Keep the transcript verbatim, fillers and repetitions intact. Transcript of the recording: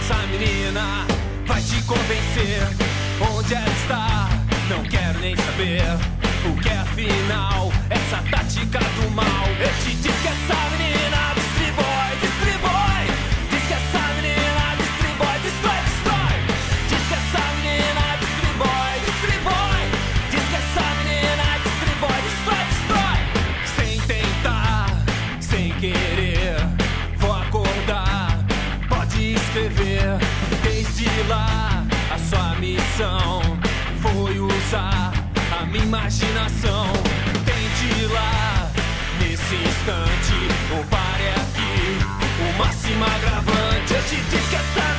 essa menina vai te convencer. Onde ela está, não quero nem saber. O que é afinal essa tática do mal? Eu te disse que essa menina distribui, distribui. Diz que essa menina distribui, destrói, destrói. Diz que essa menina distribui, distribui. Diz que essa menina distribui, destrói, destrói. Sem tentar, sem querer, vou acordar, pode escrever. Desde lá, a sua missão foi usar a minha imaginação. Tente lá, nesse instante, ou pare aqui, o máximo agravante. Eu te disse que essa